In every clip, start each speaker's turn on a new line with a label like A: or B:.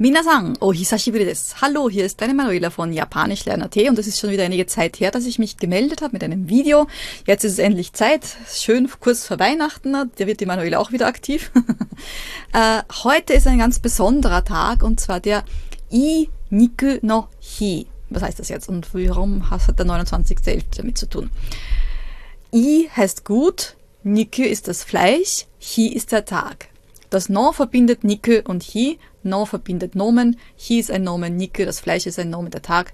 A: Minasan, o hisashiburi desu. Hallo, hier ist deine Manuela von Japanisch-Lernen.at und es ist schon wieder einige Zeit her, dass ich mich gemeldet habe mit einem Video. Jetzt ist es endlich Zeit, schön kurz vor Weihnachten, da wird die Manuela auch wieder aktiv. Heute ist ein ganz besonderer Tag und zwar der I-Niku no Hi. Was heißt das jetzt und warum hat der 29.11. damit zu tun? I heißt gut, Niku ist das Fleisch, Hi ist der Tag. Das No verbindet Niku und Hi. No verbindet Nomen. Hi ist ein Nomen, Niku, das Fleisch ist ein Nomen, der Tag.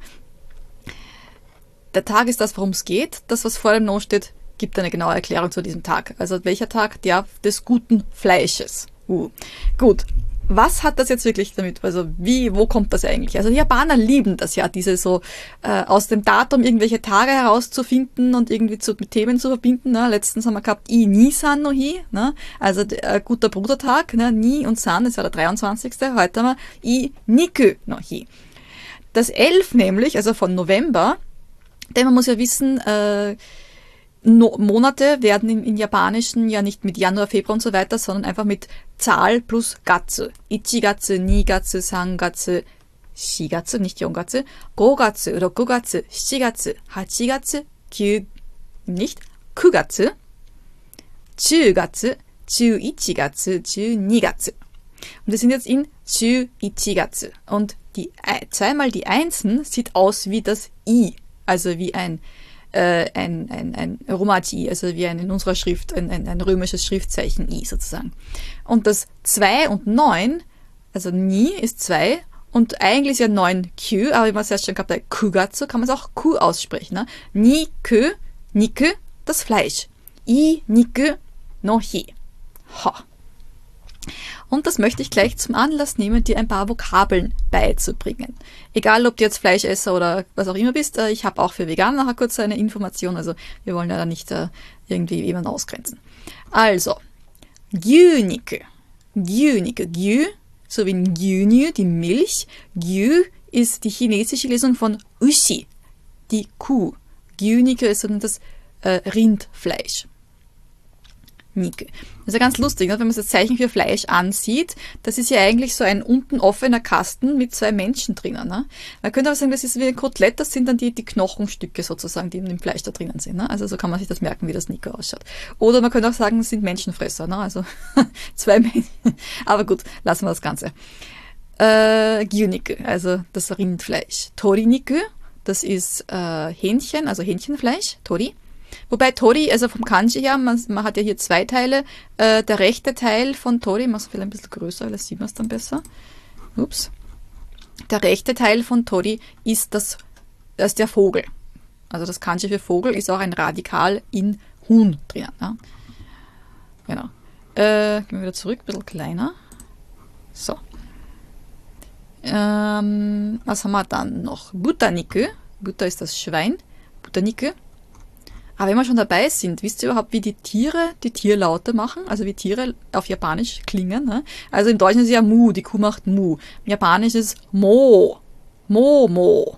A: Der Tag ist das, worum es geht. Das, was vor dem No steht, gibt eine genaue Erklärung zu diesem Tag. Also welcher Tag? Der des guten Fleisches. Gut. Was hat das jetzt wirklich damit? Also wo kommt das eigentlich? Also die Japaner lieben das ja, diese so aus dem Datum irgendwelche Tage herauszufinden und irgendwie mit Themen zu verbinden. Ne? Letztens haben wir gehabt I-Ni-San no Hi, ne? Also guter Brudertag, ne? Ni und San, das war der 23. Heute haben wir I-Niku no Hi. Das 11 nämlich, also von November, denn man muss ja wissen, Monate werden in Japanischen ja nicht mit Januar, Februar und so weiter, sondern einfach mit Zahl plus Gatsu. Ichigatsu, Nigatsu, Sangatsu, Shigatsu, nicht Yongatsu, Gogatsu, Rokugatsu, Shigatsu, Hachigatsu, Kugatsu, Chugatsu, Chuichigatsu, Chunigatsu. Und wir sind jetzt in Chuichigatsu. Und zweimal die Einsen sieht aus wie das I, also wie ein Romaji, also wie in unserer Schrift, ein römisches Schriftzeichen I sozusagen. Und das 2 und 9, also Ni ist 2 und eigentlich ist ja 9 Q, aber wie man es erst schon gehabt hat, Kugatsu, kann man es auch Q aussprechen. Ne? Niku, das Fleisch. I, Niku, no Hi. Ha. Und das möchte ich gleich zum Anlass nehmen, dir ein paar Vokabeln beizubringen. Egal, ob du jetzt Fleischesser oder was auch immer bist, ich habe auch für Veganer nachher kurz eine Information, also wir wollen ja da nicht irgendwie jemanden ausgrenzen. Also, Gyuniku, Gyu, so wie ein Gyunyu, die Milch. Gyu ist die chinesische Lesung von Ushi, die Kuh. Gyuniku ist dann das Rindfleisch. Niku. Das ist ja ganz lustig, ne? Wenn man das Zeichen für Fleisch ansieht, das ist ja eigentlich so ein unten offener Kasten mit 2 Menschen drinnen. Ne? Man könnte aber sagen, das ist wie ein Kotelett, das sind dann die Knochenstücke sozusagen, die in dem Fleisch da drinnen sind. Ne? Also so kann man sich das merken, wie das Niku ausschaut. Oder man könnte auch sagen, es sind Menschenfresser, ne? Also 2 Menschen. Aber gut, lassen wir das Ganze. Gyuniku, also das Rindfleisch. Tori-Niku, das ist Hähnchen, also Hähnchenfleisch, Tori. Wobei Tori, also vom Kanji her, man hat ja hier 2 Teile. Der rechte Teil von Tori, ich mache es vielleicht ein bisschen größer, weil da sieht man es dann besser. Ups. Der rechte Teil von Tori ist der Vogel. Also das Kanji für Vogel ist auch ein Radikal in Huhn drinnen. Ne? Genau. Gehen wir wieder zurück, ein bisschen kleiner. So. Was haben wir dann noch? Butaniku. Butter ist das Schwein. Butaniku. Aber wenn wir schon dabei sind, wisst ihr überhaupt, wie die Tiere die Tierlaute machen? Also wie Tiere auf Japanisch klingen. Ne? Also im Deutschen ist es ja Mu, die Kuh macht Mu. Im Japanisch ist Mo. Mo, Mo.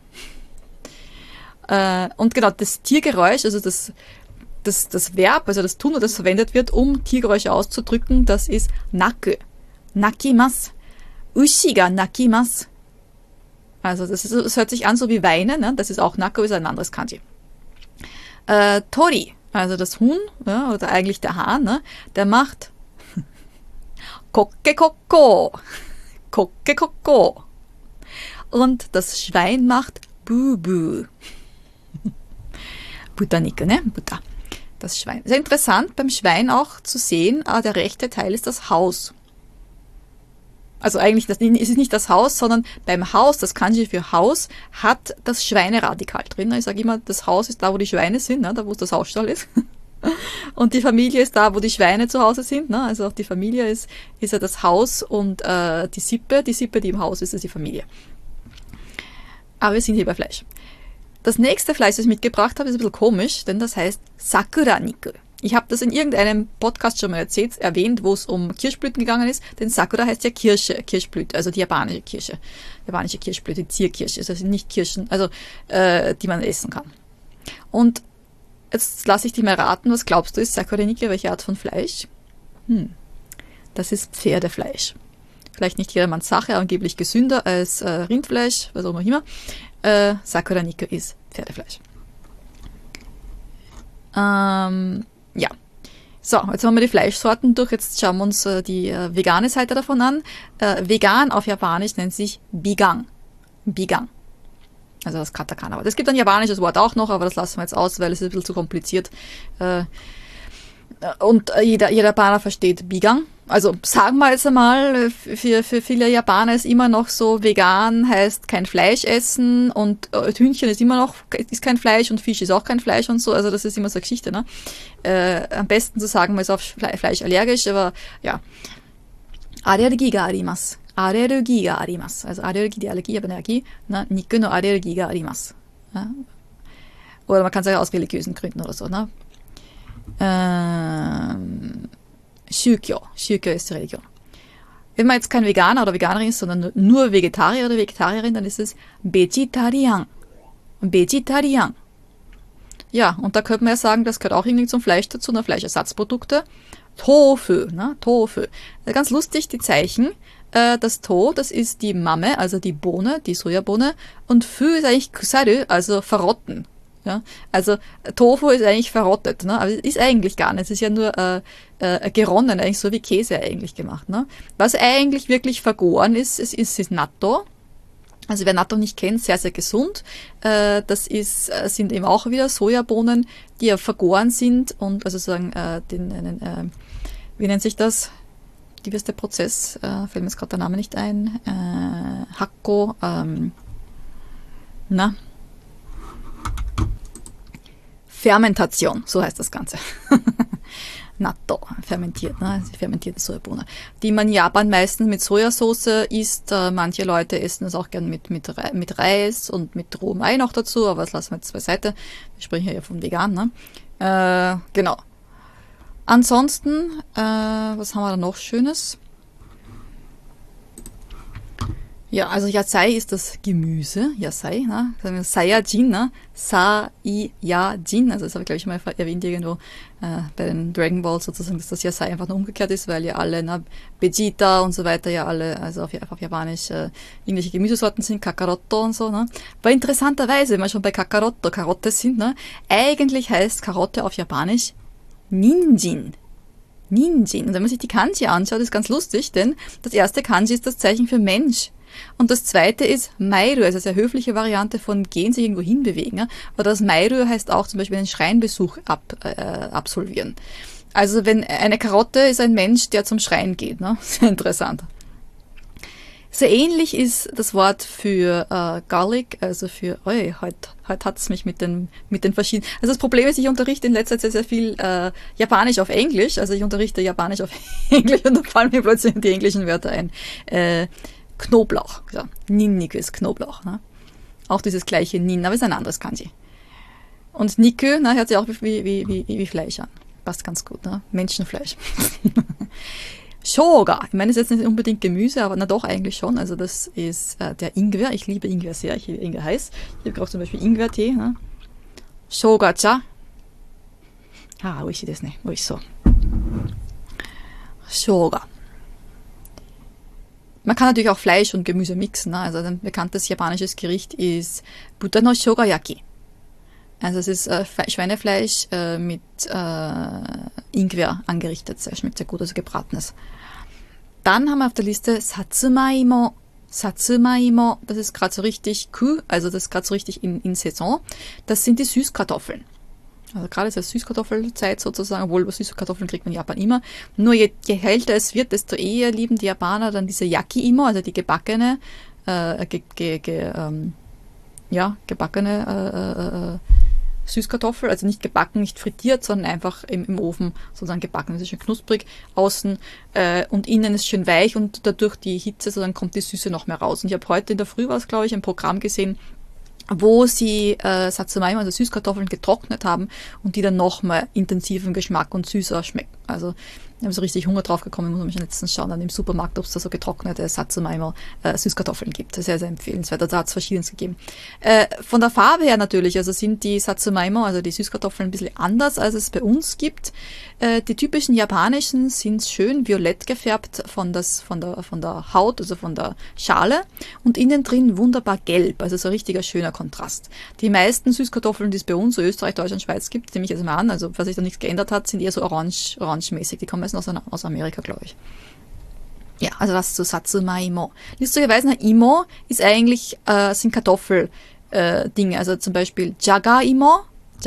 A: Und genau, das Tiergeräusch, also das Verb, also das Tun, das verwendet wird, um Tiergeräusche auszudrücken, das ist Naku. Nakimasu. Ushi ga nakimasu. Also das hört sich an so wie weinen. Ne? Das ist auch Naku, ist ein anderes Kanji. Tori, also das Huhn, ja, oder eigentlich der Hahn, ne, der macht Kokke Kokko. Kokke Kokko. Und das Schwein macht Bubu. Butaniku, ne? Butter. Das Schwein. Sehr interessant beim Schwein auch zu sehen, der rechte Teil ist das Haus. Also eigentlich ist es nicht das Haus, sondern beim Haus, das Kanji für Haus, hat das Schweineradikal drin. Ich sage immer, das Haus ist da, wo die Schweine sind, ne, da wo das Hausstall ist. Und die Familie ist da, wo die Schweine zu Hause sind. Ne? Also auch die Familie ist ja das Haus und die Sippe, die im Haus ist die Familie. Aber wir sind hier bei Fleisch. Das nächste Fleisch, das ich mitgebracht habe, ist ein bisschen komisch, denn das heißt Sakura-Niku. Ich habe das in irgendeinem Podcast schon mal erwähnt, wo es um Kirschblüten gegangen ist, denn Sakura heißt ja Kirschblüte, also die japanische Kirschblüte, die Zierkirsche, also nicht Kirschen, also die man essen kann. Und jetzt lasse ich dich mal raten, was glaubst du ist Sakura-Niku, welche Art von Fleisch? Das ist Pferdefleisch. vielleicht nicht jedermanns Sache, aber angeblich gesünder als Rindfleisch, was auch immer. Sakura Niku ist Pferdefleisch. Ja. So, jetzt haben wir die Fleischsorten durch. Jetzt schauen wir uns die vegane Seite davon an. Vegan auf Japanisch nennt sich Bigang. Bigang. Also das Katakana. Es gibt ein japanisches Wort auch noch, aber das lassen wir jetzt aus, weil es ist ein bisschen zu kompliziert. Und jeder Japaner versteht Bigang. Also sagen wir jetzt einmal, für viele Japaner ist immer noch so, vegan heißt kein Fleisch essen und Hühnchen ist immer noch ist kein Fleisch und Fisch ist auch kein Fleisch und so. Also das ist immer so eine Geschichte, ne? Am besten zu sagen, man ist auf Fleisch allergisch, aber ja. Allergie ga arimasu. Allergie ga arimasu. Also Allergie, die Allergie, aber Allergie. Ne? Niku no Allergie ga arimasu. Ja? Oder man kann sagen aus religiösen Gründen oder so, ne? Shukyo. Shukyo ist die Religion. Wenn man jetzt kein Veganer oder Veganerin ist, sondern nur Vegetarier oder Vegetarierin, dann ist es Vegetarian. Vegetarian. Ja, und da könnte man ja sagen, das gehört auch irgendwie zum Fleisch dazu, ne? Fleischersatzprodukte. Tofu, ne? Tofu. Ganz lustig, die Zeichen. Das To, das ist die Mame, also die Bohne, die Sojabohne. Und Fü ist eigentlich Kusaru, also verrotten. Ja, also Tofu ist eigentlich verrottet, ne? Aber es ist eigentlich gar nicht. Es ist ja nur geronnen, eigentlich so wie Käse eigentlich gemacht. Ne? Was eigentlich wirklich vergoren ist Natto. Also wer Natto nicht kennt, sehr, sehr gesund. Das sind eben auch wieder Sojabohnen, die ja vergoren sind und also sozusagen wie nennt sich das? Wie ist der Prozess? Fällt mir jetzt gerade der Name nicht ein. Hakko, Fermentation, so heißt das Ganze. Natto, fermentiert, ne? Fermentierte Sojabohne. Die man in Japan meistens mit Sojasauce isst. Manche Leute essen das auch gern mit Reis und mit rohem Ei noch dazu, aber das lassen wir jetzt beiseite. Wir sprechen ja von vegan, ne? Genau. Ansonsten, was haben wir da noch Schönes? Ja, also Yasai ist das Gemüse, Yasai, ne? Saiyajin, ne? Saiyajin, also das habe ich glaube ich mal erwähnt irgendwo bei den Dragon Balls sozusagen, dass das Yasai einfach nur umgekehrt ist, weil ja alle, ne, Vegeta und so weiter ja alle, also auf Japanisch irgendwelche Gemüsesorten sind, Kakaroto und so, ne? Aber interessanterweise, wenn wir schon bei Karotte sind, ne? Eigentlich heißt Karotte auf Japanisch Ninjin. Ninjin. Und wenn man sich die Kanji anschaut, ist ganz lustig, denn das erste Kanji ist das Zeichen für Mensch. Und das zweite ist Mairu, also eine sehr höfliche Variante von gehen, sich irgendwo hinbewegen. Ja? Oder das Mairu heißt auch zum Beispiel einen Schreinbesuch absolvieren. Also wenn eine Karotte ist ein Mensch, der zum Schrein geht. Ne? Sehr interessant. Sehr ähnlich ist das Wort für Garlic, also für, heute hat's mich mit den verschiedenen, also das Problem ist, ich unterrichte in letzter Zeit sehr viel Japanisch auf Englisch, also ich unterrichte Japanisch auf Englisch und da fallen mir plötzlich die englischen Wörter ein. Knoblauch, ja. Ninniku ist Knoblauch, ne? Auch dieses gleiche Nin, aber ist ein anderes Kanji. Und Niku, ne, hört sich auch wie Fleisch an. Passt ganz gut, ne? Menschenfleisch. Shoga. Ich meine, das ist jetzt nicht unbedingt Gemüse, aber na doch eigentlich schon. Also das ist der Ingwer. Ich liebe Ingwer sehr. Ich liebe Ingwer heiß. Ich habe auch zum Beispiel Ingwertee. Ne? Shoga-cha. Oishi desu ne. Oishi-so. Shoga. Man kann natürlich auch Fleisch und Gemüse mixen. Ne? Also ein bekanntes japanisches Gericht ist Buta no Shogayaki. Also es ist Schweinefleisch mit Ingwer angerichtet. Sehr schmeckt sehr gut, also gebratenes. Dann haben wir auf der Liste Satsumaimo. Satsumaimo, das ist gerade so richtig also das ist gerade so richtig in Saison. Das sind die Süßkartoffeln. Also gerade ist ja Süßkartoffelzeit sozusagen, obwohl süße Kartoffeln kriegt man in Japan immer. Nur je älter es wird, desto eher lieben die Japaner dann diese Yaki-Imo, also die gebackene, Süßkartoffel, also nicht gebacken, nicht frittiert, sondern einfach im Ofen sozusagen gebacken. Das ist schön knusprig außen und innen ist schön weich und dadurch die Hitze, sozusagen kommt die Süße noch mehr raus. Und ich habe heute in der Früh, war es glaube ich, ein Programm gesehen, wo sie Satsumaimo, also Süßkartoffeln, getrocknet haben und die dann nochmal intensiven Geschmack und süßer schmecken. Also Ich habe so richtig Hunger drauf gekommen, muss man schon letztens schauen, dann im Supermarkt, ob es da so getrocknete Satsuma Süßkartoffeln gibt. Sehr, sehr empfehlenswert. Da hat es verschiedenes gegeben. Von der Farbe her natürlich, also sind die Satsuma, also die Süßkartoffeln, ein bisschen anders, als es bei uns gibt. Die typischen japanischen sind schön violett gefärbt von der Haut, also von der Schale, und innen drin wunderbar gelb, also so ein richtiger schöner Kontrast. Die meisten Süßkartoffeln, die es bei uns, so Österreich, Deutschland, Schweiz gibt, nehme ich jetzt mal an, also falls sich da nichts geändert hat, sind eher so orangemäßig. Die kommen meistens aus Amerika, glaube ich. Ja, also das zu Satsuma Imo. Lustigerweise, Imo ist eigentlich, sind Kartoffeldinge, also zum Beispiel Jaga Imo,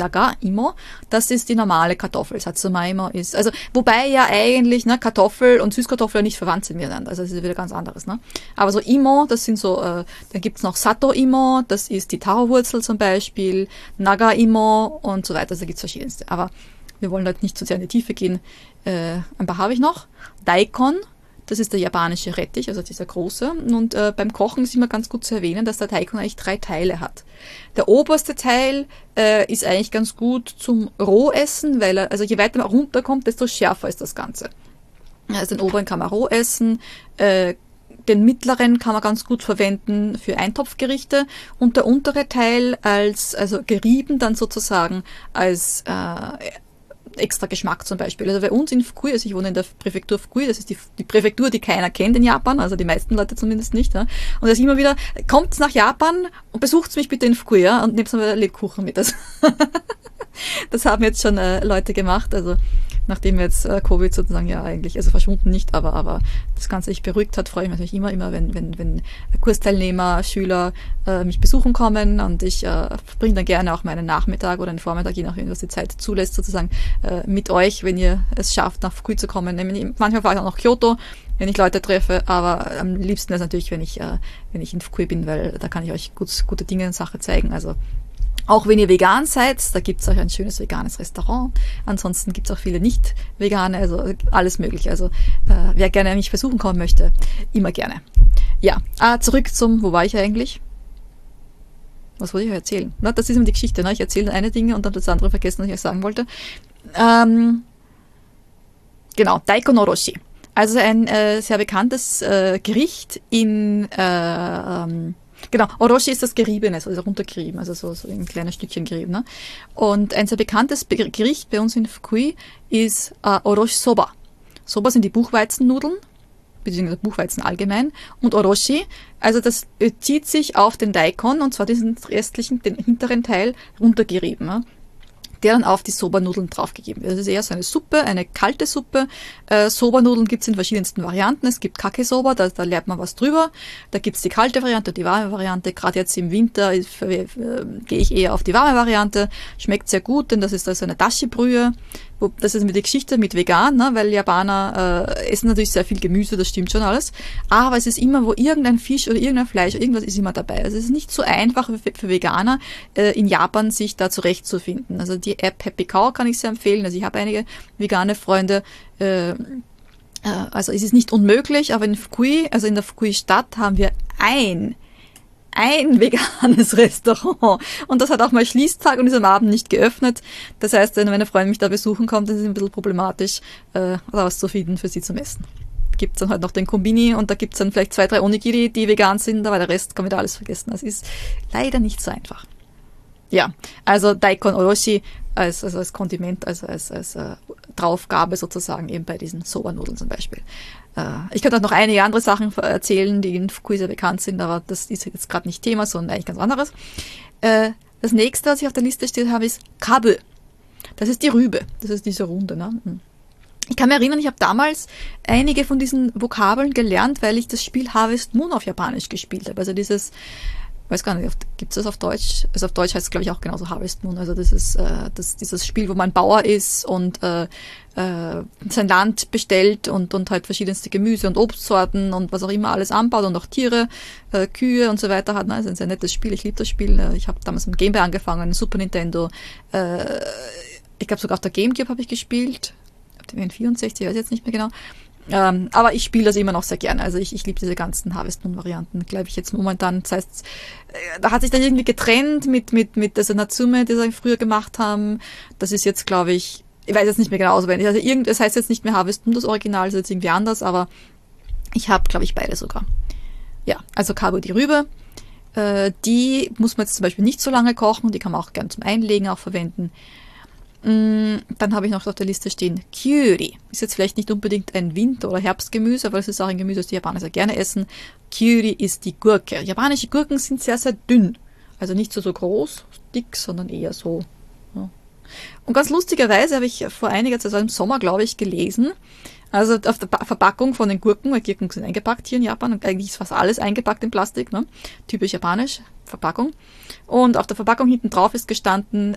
A: das ist die normale Kartoffel. Satsuma Imo ist, also, wobei ja eigentlich, Kartoffel und Süßkartoffel nicht verwandt sind miteinander. Also, das ist wieder ganz anderes, ne? Aber so Imo, das sind so, dann gibt's noch Sato Imo, das ist die Taro-Wurzel zum Beispiel, Naga Imo und so weiter. Also, da gibt's verschiedenste. Aber wir wollen halt nicht zu sehr in die Tiefe gehen. Ein paar habe ich noch. Daikon. Das ist der japanische Rettich, also dieser große. Und beim Kochen ist immer ganz gut zu erwähnen, dass der Daikon eigentlich 3 Teile hat. Der oberste Teil ist eigentlich ganz gut zum Rohessen, weil also je weiter man runterkommt, desto schärfer ist das Ganze. Also den oberen kann man roh essen, den mittleren kann man ganz gut verwenden für Eintopfgerichte und der untere Teil also gerieben dann sozusagen als extra Geschmack zum Beispiel. Also bei uns in Fukui, also ich wohne in der Präfektur Fukui, das ist die Präfektur, die keiner kennt in Japan, also die meisten Leute zumindest nicht. Ja. Und das ist immer wieder, kommt nach Japan und besucht mich bitte in Fukui, ja, und nehmt mal Lebkuchen mit. Das haben jetzt schon Leute gemacht, also nachdem jetzt Covid sozusagen ja eigentlich, also verschwunden nicht, aber das Ganze sich beruhigt hat, freue ich mich natürlich immer, wenn Kursteilnehmer, Schüler mich besuchen kommen und ich verbringe dann gerne auch meinen Nachmittag oder einen Vormittag, je nachdem, was die Zeit zulässt, sozusagen mit euch, wenn ihr es schafft, nach Fukui zu kommen. Manchmal fahre ich auch nach Kyoto, wenn ich Leute treffe, aber am liebsten ist natürlich, wenn ich in Fukui bin, weil da kann ich euch gute Dinge und Sache zeigen, also auch wenn ihr vegan seid, da gibt's euch ein schönes veganes Restaurant. Ansonsten gibt's auch viele nicht-vegane, also alles mögliche. Also wer gerne mich besuchen kommen möchte, immer gerne. Ja, zurück wo war ich eigentlich? Was wollte ich euch erzählen? Na, das ist immer die Geschichte. Ne? Ich erzähle eine Dinge und dann das andere vergessen, was ich euch sagen wollte. Genau, Daikon Oroshi. Also ein sehr bekanntes Gericht in genau, Oroshi ist das Geriebene, also runtergerieben, also so in kleine Stückchen gerieben. Ne? Und ein sehr bekanntes Gericht bei uns in Fukui ist Oroshi Soba. Soba sind die Buchweizennudeln, beziehungsweise Buchweizen allgemein. Und Oroshi, also das bezieht sich auf den Daikon, und zwar diesen restlichen, den hinteren Teil, runtergerieben. Ne? Der dann auf die Soba-Nudeln draufgegeben wird. Das ist eher so eine Suppe, eine kalte Suppe. Soba-Nudeln gibt's in verschiedensten Varianten. Es gibt Kake-Soba, da lernt man was drüber. Da gibt's die kalte Variante und die warme Variante. Gerade jetzt im Winter gehe ich eher auf die warme Variante. Schmeckt sehr gut, denn das ist also eine Dashi-Brühe. Das ist mit der Geschichte mit vegan, ne? Weil Japaner essen natürlich sehr viel Gemüse, das stimmt schon alles. Aber es ist immer, wo irgendein Fisch oder irgendein Fleisch oder irgendwas ist immer dabei. Also es ist nicht so einfach für Veganer in Japan sich da zurechtzufinden. Also die App Happy Cow kann ich sehr empfehlen. Also ich habe einige vegane Freunde. Also es ist nicht unmöglich, aber in Fukui, also in der Fukui-Stadt, haben wir ein veganes Restaurant. Und das hat auch mal Schließtag und ist am Abend nicht geöffnet. Das heißt, wenn meine Freundin mich da besuchen kommt, ist es ein bisschen problematisch, was zu finden für sie zum Essen. Gibt's dann halt noch den Kombini und da gibt's dann vielleicht 2, 3 Onigiri, die vegan sind, aber der Rest kann wieder alles vergessen. Das ist leider nicht so einfach. Ja, also Daikon Oroshi als Kondiment, also als Draufgabe sozusagen eben bei diesen Soba-Nudeln zum Beispiel. Ich könnte auch noch einige andere Sachen erzählen, die in Fukui sehr bekannt sind, aber das ist jetzt gerade nicht Thema, sondern eigentlich ganz anderes. Das nächste, was ich auf der Liste steht habe, ist Kabu. Das ist die Rübe. Das ist diese Runde. Ne? Ich kann mich erinnern, ich habe damals einige von diesen Vokabeln gelernt, weil ich das Spiel Harvest Moon auf Japanisch gespielt habe. Also dieses, weiß gar nicht, gibt es das auf Deutsch? Also auf Deutsch heißt es, glaube ich, auch genauso Harvest Moon. Also das ist dieses Spiel, wo man Bauer ist und sein Land bestellt und halt verschiedenste Gemüse und Obstsorten und was auch immer alles anbaut und auch Tiere, Kühe und so weiter hat. Also ein sehr nettes Spiel. Ich liebe das Spiel. Ich habe damals mit Game Boy angefangen, Super Nintendo. Ich glaube sogar auf der GameCube habe ich gespielt. Auf dem N64, weiß ich jetzt nicht mehr genau. Aber ich spiele das immer noch sehr gerne. Also ich liebe diese ganzen Harvest Moon Varianten, glaube ich jetzt momentan. Das heißt, da hat sich dann irgendwie getrennt mit also Natsume, die sie früher gemacht haben. Das ist jetzt, glaube ich, Ich weiß jetzt nicht mehr genau auswendig. Also das heißt jetzt nicht mehr Harvest Moon, das Original, ist jetzt irgendwie anders, aber ich habe, glaube ich, beide sogar. Ja, also Kabo die Rübe. Die muss man jetzt zum Beispiel nicht so lange kochen, die kann man auch gern zum Einlegen auch verwenden. Dann habe ich noch auf der Liste stehen Kyuri. Ist jetzt vielleicht nicht unbedingt ein Winter- oder Herbstgemüse, aber es ist auch ein Gemüse, das die Japaner sehr gerne essen. Kyuri ist die Gurke. Japanische Gurken sind sehr, sehr dünn. Also nicht so groß, dick, sondern eher so. Ja. Und ganz lustigerweise habe ich vor einiger Zeit, also im Sommer, glaube ich, gelesen, also auf der Verpackung von den Gurken, weil Gurken sind eingepackt hier in Japan und eigentlich ist fast alles eingepackt in Plastik, ne? Typisch japanisch, Verpackung. Und auf der Verpackung hinten drauf ist gestanden,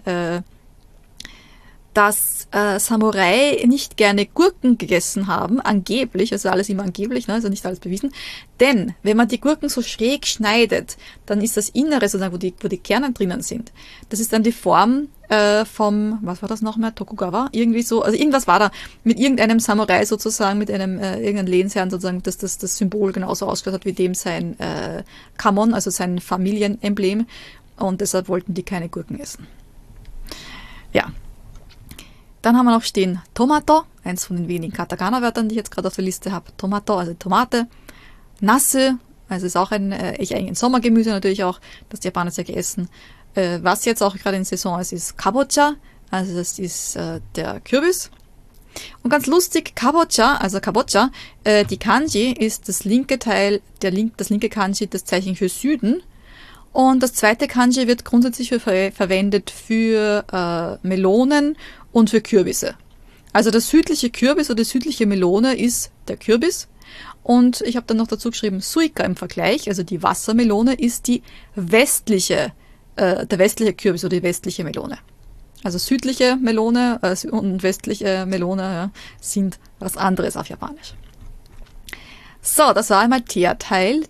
A: dass Samurai nicht gerne Gurken gegessen haben, angeblich, also alles immer angeblich, ne, also nicht alles bewiesen, denn wenn man die Gurken so schräg schneidet, dann ist das Innere sozusagen, wo die Kerne drinnen sind, das ist dann die Form vom, was war das noch mehr, Tokugawa, irgendwie so, also irgendwas war da, mit irgendeinem Samurai sozusagen, mit einem irgendeinem Lehnsherrn sozusagen, dass das Symbol genauso ausgeschaut hat wie dem sein Kamon, also sein Familienemblem, und deshalb wollten die keine Gurken essen. Ja. Dann haben wir noch stehen Tomato, eins von den wenigen Katakana-Wörtern, die ich jetzt gerade auf der Liste habe. Tomato, also Tomate. Nasse, also ist auch eigentlich ein Sommergemüse natürlich auch, das die Japaner sehr essen. Was jetzt auch gerade in Saison ist Kabocha, also das ist der Kürbis. Und ganz lustig, Kabocha, also Kabocha, die Kanji ist das linke Teil, das linke Kanji, das Zeichen für Süden. Und das zweite Kanji wird grundsätzlich verwendet für Melonen und für Kürbisse. Also der südliche Kürbis oder die südliche Melone ist der Kürbis. Und ich habe dann noch dazu geschrieben, Suika im Vergleich, also die Wassermelone, ist der westliche Kürbis oder die westliche Melone. Also südliche Melone und westliche Melone, ja, sind was anderes auf Japanisch. So, das war einmal Teerteil.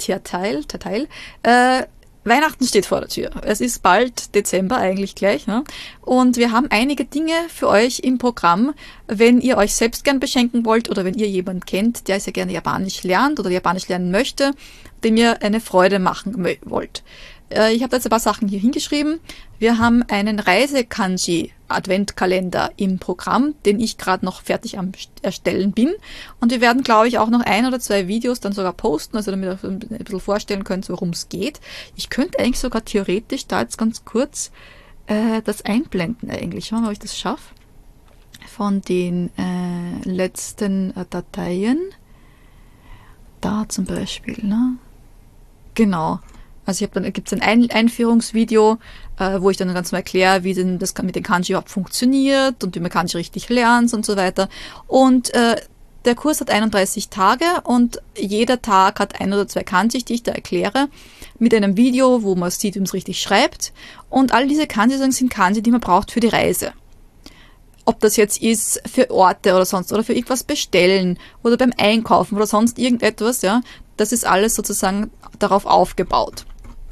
A: Weihnachten steht vor der Tür. Es ist bald Dezember eigentlich gleich. Ne? Und wir haben einige Dinge für euch im Programm, wenn ihr euch selbst gern beschenken wollt oder wenn ihr jemanden kennt, der sehr gerne Japanisch lernt oder Japanisch lernen möchte, dem ihr eine Freude machen wollt. Ich habe jetzt ein paar Sachen hier hingeschrieben. Wir haben einen Reise-Kanji-Adventkalender im Programm, den ich gerade noch fertig am Erstellen bin. Und wir werden, glaube ich, auch noch 1 oder 2 Videos dann sogar posten, also damit ihr ein bisschen vorstellen könnt, worum es geht. Ich könnte eigentlich sogar theoretisch da jetzt ganz kurz das einblenden eigentlich. Schauen wir mal, ob ich das schaffe. Von den letzten Dateien. Da zum Beispiel, ne? Genau. Also da gibt es ein Einführungsvideo, wo ich dann ganz mal erkläre, wie denn das mit den Kanji überhaupt funktioniert und wie man Kanji richtig lernt und so weiter. Und der Kurs hat 31 Tage und jeder Tag hat 1 oder 2 Kanji, die ich da erkläre, mit einem Video, wo man sieht, wie man es richtig schreibt. Und all diese Kanji sind Kanji, die man braucht für die Reise. Ob das jetzt ist für Orte oder sonst oder für irgendwas bestellen oder beim Einkaufen oder sonst irgendetwas, ja, das ist alles sozusagen darauf aufgebaut.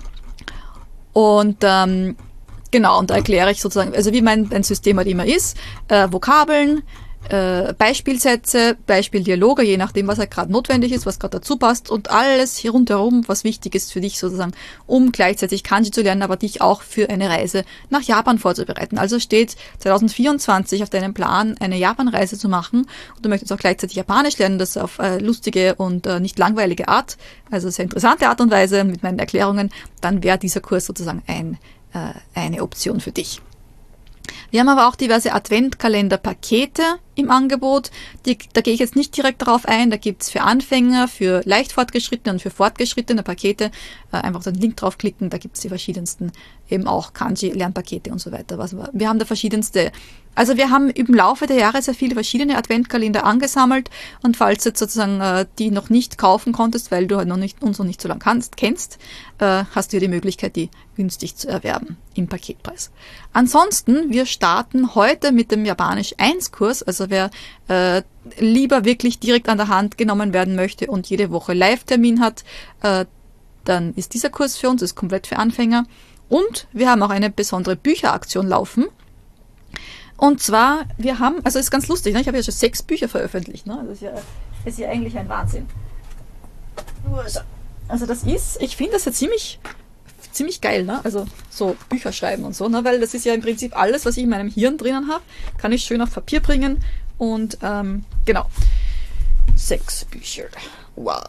A: Und genau, und da erkläre ich sozusagen, also wie mein System halt immer ist, Vokabeln, Beispielsätze, Beispieldialoge, je nachdem, was halt gerade notwendig ist, was gerade dazu passt und alles hier rundherum, was wichtig ist für dich sozusagen, um gleichzeitig Kanji zu lernen, aber dich auch für eine Reise nach Japan vorzubereiten. Also steht 2024 auf deinem Plan, eine Japanreise zu machen und du möchtest auch gleichzeitig Japanisch lernen, das auf lustige und nicht langweilige Art, also sehr interessante Art und Weise mit meinen Erklärungen, dann wäre dieser Kurs sozusagen eine Option für dich. Wir haben aber auch diverse Adventkalender-Pakete im Angebot. Da gehe ich jetzt nicht direkt darauf ein. Da gibt's für Anfänger, für leicht Fortgeschrittene und für fortgeschrittene Pakete. Einfach den Link draufklicken, da gibt's die verschiedensten, eben auch Kanji-Lernpakete und so weiter. Wir haben da verschiedenste. Also wir haben im Laufe der Jahre sehr viele verschiedene Adventkalender angesammelt und falls du jetzt sozusagen die noch nicht kaufen konntest, weil du halt uns noch nicht so lange kennst, hast du hier die Möglichkeit, die günstig zu erwerben im Paketpreis. Ansonsten, wir starten heute mit dem Japanisch 1 Kurs, also wer lieber wirklich direkt an der Hand genommen werden möchte und jede Woche Live-Termin hat, dann ist dieser Kurs für uns, ist komplett für Anfänger. Und wir haben auch eine besondere Bücheraktion laufen. Und zwar, wir haben, also ist ganz lustig, ne? Ich habe ja schon 6 Bücher veröffentlicht, ne? Das ist ja eigentlich ein Wahnsinn. Also das ist, ich finde das ja ziemlich ziemlich geil, ne? Also so Bücher schreiben und so, ne? Weil das ist ja im Prinzip alles, was ich in meinem Hirn drinnen habe, kann ich schön auf Papier bringen. Und genau. 6 Bücher. Wow.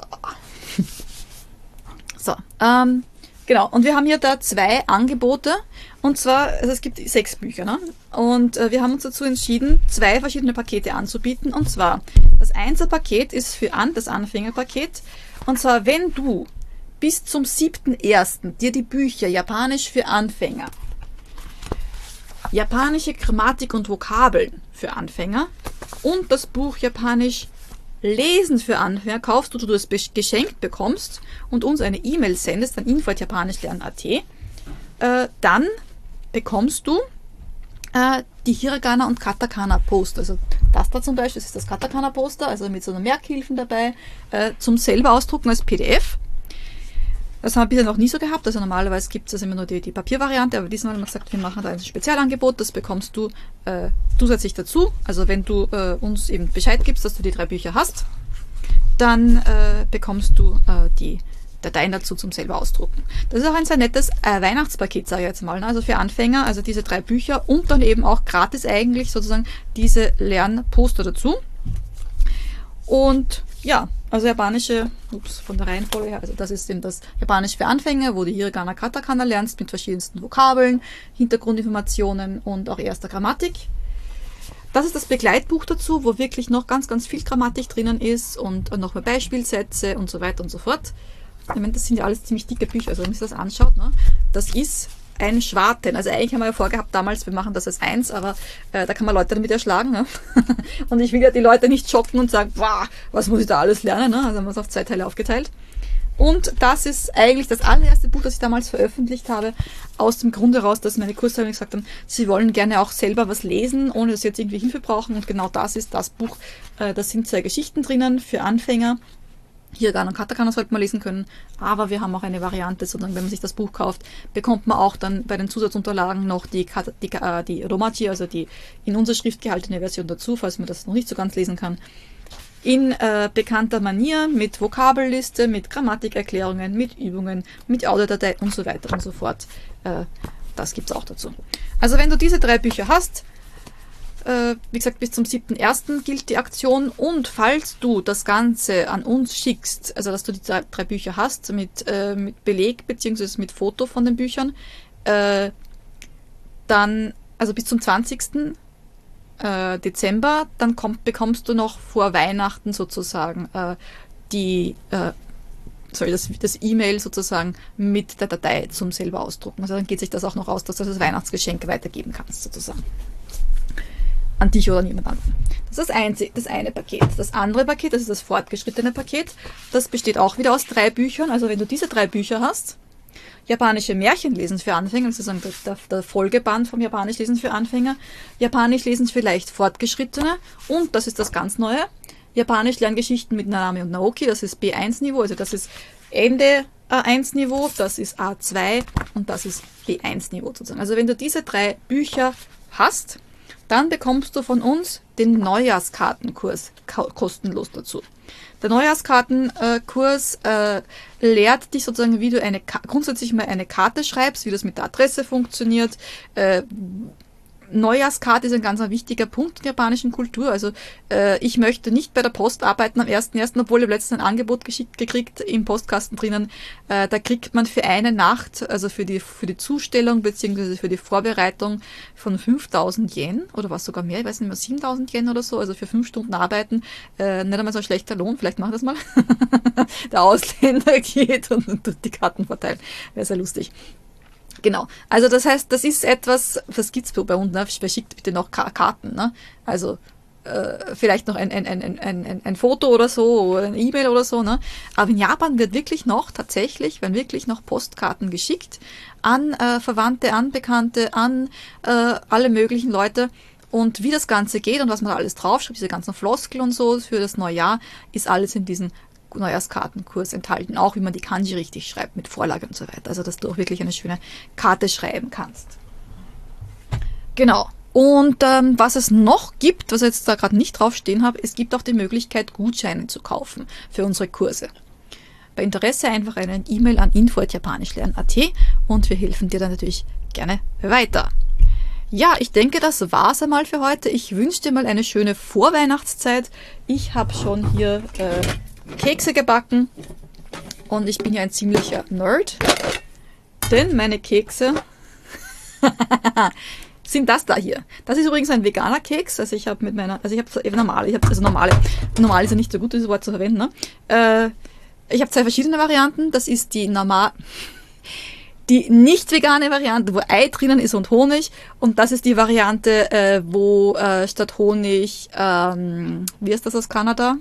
A: So, genau. Und wir haben hier da 2 Angebote. Und zwar, also es gibt 6 Bücher, ne? Und wir haben uns dazu entschieden, 2 verschiedene Pakete anzubieten. Und zwar, das 1er-Paket ist für das Anfängerpaket. Und zwar, wenn du bis zum 7.1. dir die Bücher Japanisch für Anfänger, japanische Grammatik und Vokabeln für Anfänger und das Buch Japanisch Lesen für Anfänger kaufst, du es geschenkt bekommst und uns eine E-Mail sendest an info@japanischlernen.at, dann bekommst du die Hiragana und Katakana Poster. Also das da zum Beispiel, das ist das Katakana Poster, also mit so einer Merkhilfen dabei, zum selber ausdrucken als PDF. Das haben wir bisher noch nie so gehabt, also normalerweise gibt es immer nur die Papiervariante, aber diesmal haben wir gesagt, wir machen da ein Spezialangebot, das bekommst du zusätzlich dazu. Also wenn du uns eben Bescheid gibst, dass du die 3 Bücher hast, dann bekommst du die Dateien dazu zum selber ausdrucken. Das ist auch ein sehr nettes Weihnachtspaket, sage ich jetzt mal, ne? Also für Anfänger, also diese 3 Bücher und dann eben auch gratis eigentlich sozusagen diese Lernposter dazu. Und ja, also japanische, von der Reihenfolge her, also das ist eben das Japanisch für Anfänger, wo du Hiragana, Katakana lernst mit verschiedensten Vokabeln, Hintergrundinformationen und auch erster Grammatik. Das ist das Begleitbuch dazu, wo wirklich noch ganz, ganz viel Grammatik drinnen ist und noch mehr Beispielsätze und so weiter und so fort. Ich meine, das sind ja alles ziemlich dicke Bücher, also wenn man sich das anschaut, ne, das ist ein Schwarten. Also eigentlich haben wir ja vorgehabt damals, wir machen das als 1, aber da kann man Leute damit erschlagen. Ne? Und ich will ja die Leute nicht schocken und sagen, wow, was muss ich da alles lernen? Ne? Also haben wir es auf 2 Teile aufgeteilt. Und das ist eigentlich das allererste Buch, das ich damals veröffentlicht habe, aus dem Grund heraus, dass meine Kursteilnehmer gesagt haben, sie wollen gerne auch selber was lesen, ohne dass sie jetzt irgendwie Hilfe brauchen. Und genau das ist das Buch. Da sind 2 Geschichten drinnen für Anfänger. Hiragana und Katakana sollte man lesen können, aber wir haben auch eine Variante, sondern wenn man sich das Buch kauft, bekommt man auch dann bei den Zusatzunterlagen noch die Romaji, also die in unserer Schrift gehaltene Version dazu, falls man das noch nicht so ganz lesen kann. In bekannter Manier, mit Vokabelliste, mit Grammatikerklärungen, mit Übungen, mit Audiodatei und so weiter und so fort. Das gibt es auch dazu. Also wenn du diese 3 Bücher hast, wie gesagt, bis zum 7.1. gilt die Aktion und falls du das Ganze an uns schickst, also dass du die 3 Bücher hast mit Beleg bzw. mit Foto von den Büchern, dann, also bis zum 20. Dezember, dann bekommst du noch vor Weihnachten sozusagen das E-Mail sozusagen mit der Datei zum selber ausdrucken. Also dann geht sich das auch noch aus, dass du das Weihnachtsgeschenk weitergeben kannst sozusagen. An dich oder niemand anderen. Das ist das eine Paket. Das andere Paket, das ist das fortgeschrittene Paket, das besteht auch wieder aus 3 Büchern. Also wenn du diese 3 Bücher hast, japanische Märchenlesen für Anfänger, sozusagen der Folgeband vom Japanisch lesen für Anfänger, Japanisch lesen für leicht Fortgeschrittene und, das ist das ganz Neue, Japanisch Lerngeschichten mit Nanami und Naoki, das ist B1-Niveau, also das ist Ende A1-Niveau, das ist A2 und das ist B1-Niveau sozusagen. Also wenn du diese 3 Bücher hast, dann bekommst du von uns den Neujahrskartenkurs kostenlos dazu. Der Neujahrskartenkurs lehrt dich sozusagen, wie du grundsätzlich mal eine Karte schreibst, wie das mit der Adresse funktioniert. Neujahrskarte ist ein ganz wichtiger Punkt in der japanischen Kultur. Also ich möchte nicht bei der Post arbeiten am 1.1., obwohl ich letztens ein Angebot gekriegt im Postkasten drinnen. Da kriegt man für eine Nacht, also für die Zustellung bzw. für die Vorbereitung von 5.000 Yen oder was sogar mehr, ich weiß nicht mehr, 7.000 Yen oder so, also für 5 Stunden arbeiten, nicht einmal so ein schlechter Lohn, vielleicht machen wir das mal. Der Ausländer geht und die Karten verteilt. Wäre sehr lustig. Genau, also das heißt, das ist etwas, was gibt's bei uns, ne? Verschickt bitte noch Karten, ne? Also vielleicht noch ein Foto oder so, oder eine E-Mail oder so, ne? Aber in Japan werden wirklich noch Postkarten geschickt an Verwandte, an Bekannte, an alle möglichen Leute. Und wie das Ganze geht und was man da alles draufschreibt, diese ganzen Floskeln und so für das Neujahr, ist alles in diesem Neujahrskartenkurs enthalten, auch wie man die Kanji richtig schreibt, mit Vorlage und so weiter. Also, dass du auch wirklich eine schöne Karte schreiben kannst. Genau. Und was es noch gibt, was ich jetzt da gerade nicht draufstehen habe, es gibt auch die Möglichkeit, Gutscheine zu kaufen für unsere Kurse.
B: bei Interesse einfach eine E-Mail an info@japanischlernen.at und wir helfen dir dann natürlich gerne weiter. Ja, ich denke, das war's einmal für heute. Ich wünsche dir mal eine schöne Vorweihnachtszeit. Ich habe schon hier Kekse gebacken und ich bin ja ein ziemlicher Nerd, denn meine Kekse sind das da hier. Das ist übrigens ein veganer Keks. Also ich habe normal ist ja nicht so gut, dieses Wort zu verwenden. Ne? Ich habe 2 verschiedene Varianten. Das ist die nicht vegane Variante, wo Ei drinnen ist und Honig. Und das ist die Variante, wo statt Honig, wie ist das aus Kanada?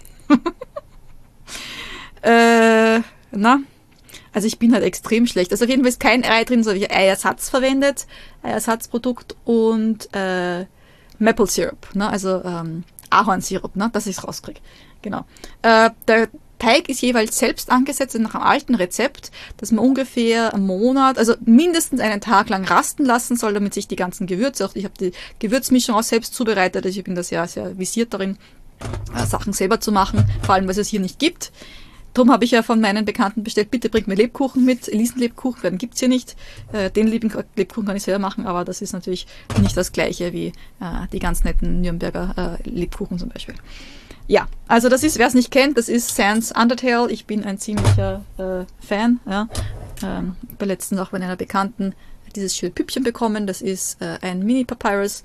B: Also ich bin halt extrem schlecht. Also auf jeden Fall ist kein Ei drin, so habe ich Eiersatz verwendet, Eiersatzprodukt und Maple Syrup, ne? Also Ahornsirup, ne? Dass ich es rauskriege. Genau. Der Teig ist jeweils selbst angesetzt nach einem alten Rezept, dass man ungefähr einen Monat, also mindestens einen Tag lang rasten lassen soll, damit sich die ganzen Gewürze, auch ich habe die Gewürzmischung auch selbst zubereitet, also ich bin da sehr, sehr visiert darin, Sachen selber zu machen, vor allem, weil es hier nicht gibt. Darum habe ich ja von meinen Bekannten bestellt, bitte bringt mir Lebkuchen mit, Elisenlebkuchen, den gibt's hier nicht. Den Lebkuchen kann ich selber machen, aber das ist natürlich nicht das gleiche wie die ganz netten Nürnberger Lebkuchen zum Beispiel. Ja, also das ist, wer es nicht kennt, das ist Sans Undertale. Ich bin ein ziemlicher Fan. Ja. Bei letztens auch bei einer Bekannten dieses schöne Püppchen bekommen. Das ist ein Mini-Papyrus.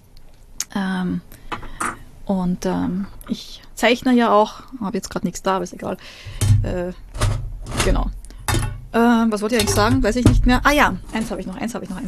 B: Ich zeichne ja auch, habe jetzt gerade nichts da, aber ist egal. Genau. Was wollte ich eigentlich sagen? Weiß ich nicht mehr. Ah ja, eins habe ich noch. One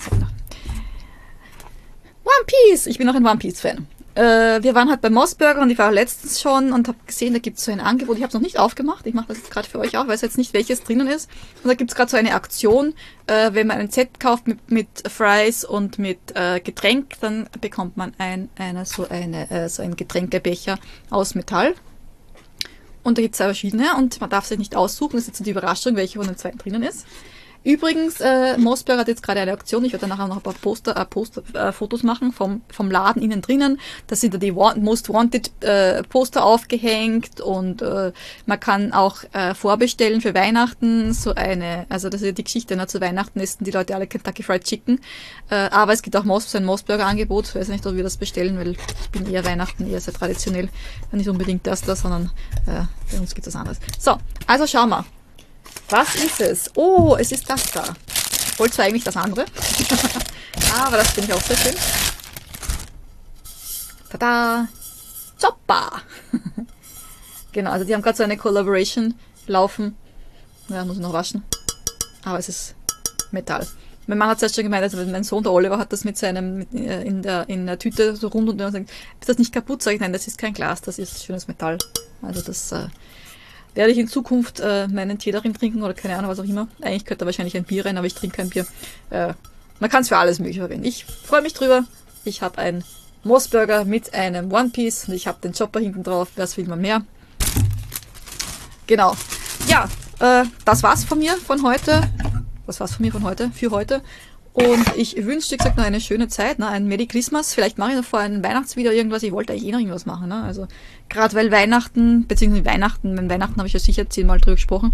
B: Piece! Ich bin auch ein One Piece-Fan. Wir waren halt bei Mossburger und ich war letztens schon und habe gesehen, da gibt es so ein Angebot. Ich habe es noch nicht aufgemacht. Ich mache das jetzt gerade für euch auch, weiß jetzt nicht, welches drinnen ist. Und da gibt es gerade so eine Aktion. Wenn man ein Set kauft mit Fries und mit Getränk, dann bekommt man so ein Getränkebecher aus Metall. Und da gibt es 2 verschiedene und man darf sich nicht aussuchen. Das ist jetzt so die Überraschung, welche von den 2 drinnen ist. Übrigens, Mossburger hat jetzt gerade eine Aktion. Ich werde nachher noch ein paar Fotos machen vom Laden innen drinnen. Da sind da die Most Wanted Poster aufgehängt und man kann auch vorbestellen für Weihnachten also das ist ja die Geschichte, ne? Zu Weihnachten essen die Leute alle Kentucky Fried Chicken. Aber es gibt auch so ein Mossburger Angebot. Ich weiß nicht, ob wir das bestellen, weil ich bin eher Weihnachten eher sehr traditionell. Nicht unbedingt das da, sondern bei uns gibt es was anderes. So, also schauen wir. Was ist es? Oh, es ist das da. Ich wollte zwar eigentlich das andere. Aber das finde ich auch sehr schön. Tada! Chopper! Genau, also die haben gerade so eine Collaboration laufen. Ja, muss ich noch waschen. Aber es ist Metall. Mein Mann hat zuerst schon gemeint, also mein Sohn, der Oliver, hat das mit seinem in der Tüte so rund und dann sagt, ist das nicht kaputt? Sag ich, nein, das ist kein Glas, das ist schönes Metall. Also das werde ich in Zukunft meinen Tee darin trinken oder keine Ahnung, was auch immer. Eigentlich könnte da wahrscheinlich ein Bier rein, aber ich trinke kein Bier. Man kann es für alles Mögliche verwenden. Ich freue mich drüber. Ich habe einen Mossburger mit einem One Piece und ich habe den Chopper hinten drauf. Was will man mehr? Genau. Ja, das war's von mir von heute. Für heute. Und ich wünsche, wie gesagt, noch eine schöne Zeit, ne? Ein Merry Christmas. Vielleicht mache ich noch vor einem Weihnachtsvideo irgendwas. Ich wollte eigentlich noch irgendwas machen, ne? Also, gerade weil Weihnachten habe ich ja sicher 10-mal drüber gesprochen.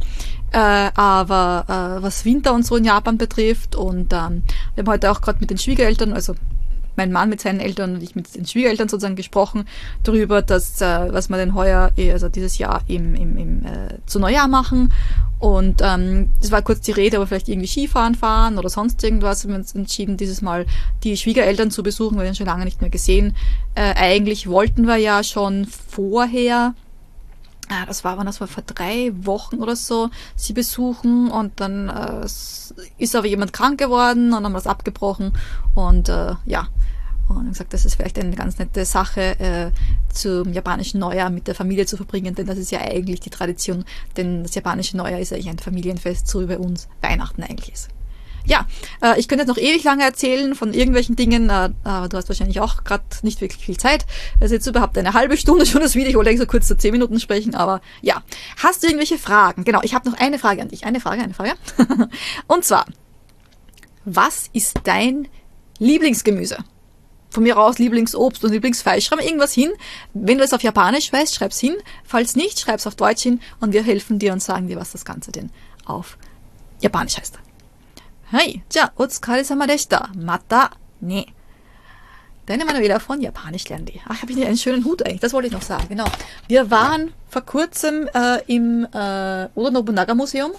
B: Aber was Winter und so in Japan betrifft und wir haben heute auch gerade mit den Schwiegereltern, also mein Mann mit seinen Eltern und ich mit den Schwiegereltern sozusagen gesprochen darüber, dass was wir denn heuer, also dieses Jahr zu Neujahr machen. Und das war kurz die Rede, aber vielleicht irgendwie Skifahren fahren oder sonst irgendwas. Wir haben uns entschieden, dieses Mal die Schwiegereltern zu besuchen, weil wir ihn schon lange nicht mehr gesehen. Eigentlich wollten wir ja schon vorher, das war vor 3 Wochen oder so, sie besuchen und dann ist aber jemand krank geworden und dann haben wir es abgebrochen und ja. Und gesagt, das ist vielleicht eine ganz nette Sache, zum japanischen Neujahr mit der Familie zu verbringen, denn das ist ja eigentlich die Tradition, denn das japanische Neujahr ist eigentlich ein Familienfest, so wie bei uns Weihnachten eigentlich ist. Ja, ich könnte jetzt noch ewig lange erzählen von irgendwelchen Dingen, aber du hast wahrscheinlich auch gerade nicht wirklich viel Zeit. Es ist jetzt überhaupt eine halbe Stunde schon das Video, ich wollte eigentlich so kurz so 10 Minuten sprechen, aber ja. Hast du irgendwelche Fragen? Genau, ich habe noch eine Frage an dich. Eine Frage. Und zwar, was ist dein Lieblingsgemüse?
A: von mir aus Lieblingsobst und Lieblingsfleisch, schreib irgendwas hin. Wenn du es auf Japanisch weißt, schreib's hin. Falls nicht, schreib's auf Deutsch hin und wir helfen dir und sagen dir, was das Ganze denn auf Japanisch heißt. Hey, ja, otsukaresama deshita. Mata ne. Deine Manuela von Japanisch lernen die. Ach, habe ich nicht einen schönen Hut eigentlich? Das wollte ich noch sagen, genau. Wir waren vor kurzem im Oda Nobunaga Museum.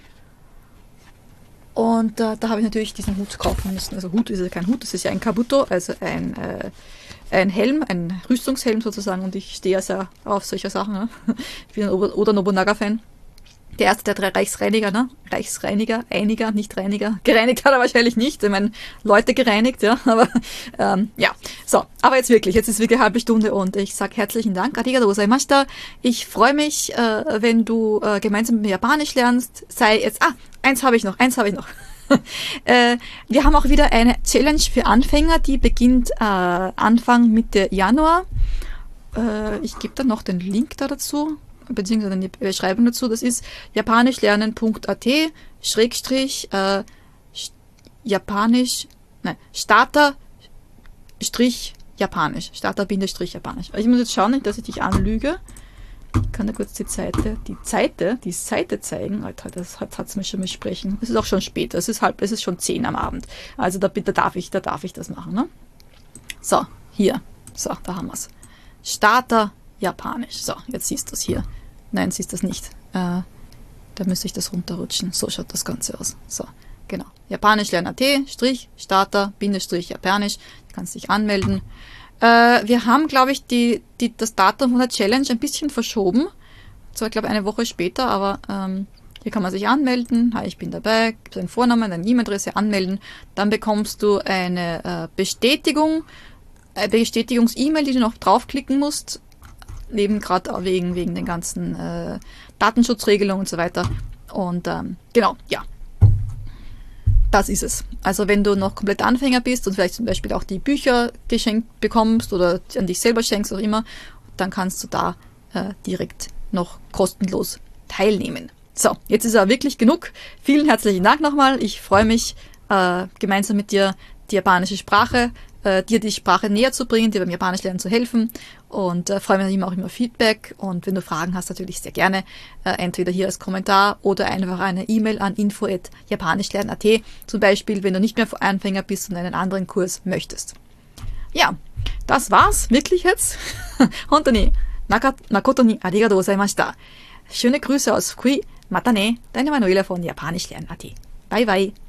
A: Und da habe ich natürlich diesen Hut kaufen müssen. Also Hut ist ja kein Hut, das ist ja ein Kabuto, also ein Helm, ein Rüstungshelm sozusagen. Und ich stehe ja sehr auf solche Sachen. Ne? Ich bin ein Oda Nobunaga-Fan. Der erste der 3 Reichsreiniger, ne? Reichsreiniger, einiger, nicht Reiniger. Gereinigt hat er wahrscheinlich nicht. Ich meine, Leute gereinigt, ja. Aber ja, so. Aber jetzt wirklich, jetzt ist wirklich eine halbe Stunde und ich sage herzlichen Dank. Arigatou gozaimashita. Ich freue mich, wenn du gemeinsam mit mir Japanisch lernst. Sei jetzt, eins habe ich noch. Wir haben auch wieder eine Challenge für Anfänger, die beginnt Anfang Mitte Januar. Ich gebe dann noch den Link da dazu, beziehungsweise die Beschreibung dazu. Das ist japanischlernen.at Schrägstrich Japanisch, nein, Starter-Japanisch. Starter-Japanisch. Ich muss jetzt schauen, nicht, dass ich dich anlüge. Ich kann da kurz die Seite zeigen. Alter, das hat's mir schon mit Sprechen. Es ist auch schon später. Es ist schon 10 am Abend. Also da darf ich das machen, ne? So, hier. So, da haben wir's. Starter Japanisch. So, jetzt siehst du es hier. Nein, siehst du es nicht. Da müsste ich das runterrutschen. So schaut das Ganze aus. So, genau. Japanisch lernen.at, Starter, Japanisch. Du kannst dich anmelden. Wir haben, glaube ich, das Datum von der Challenge ein bisschen verschoben. Zwar, glaube ich, eine Woche später, aber hier kann man sich anmelden. Hi, ich bin dabei. Gib deinen Vornamen, deine E-Mail-Adresse anmelden. Dann bekommst du eine Bestätigungs-E-Mail, die du noch draufklicken musst. Eben gerade wegen den ganzen Datenschutzregelungen und so weiter. Und genau, ja. Das ist es. Also wenn du noch komplett Anfänger bist und vielleicht zum Beispiel auch die Bücher geschenkt bekommst oder an dich selber schenkst, auch immer, dann kannst du da direkt noch kostenlos teilnehmen. So, jetzt ist aber wirklich genug. Vielen herzlichen Dank nochmal. Ich freue mich, gemeinsam mit dir die japanische Sprache, dir die Sprache näher zu bringen, dir beim Japanisch lernen zu helfen und freue mich auch immer Feedback und wenn du Fragen hast, natürlich sehr gerne, entweder hier als Kommentar oder einfach eine E-Mail an info@japanischlernen.at, zum Beispiel, wenn du nicht mehr Anfänger bist und einen anderen Kurs möchtest. Ja, das war's, wirklich jetzt. Hontoni, Makoto ni arigatou gozaimashita. Schöne Grüße aus Fukui. Mata ne, deine Manuela von Japanischlernen.at. Bye bye.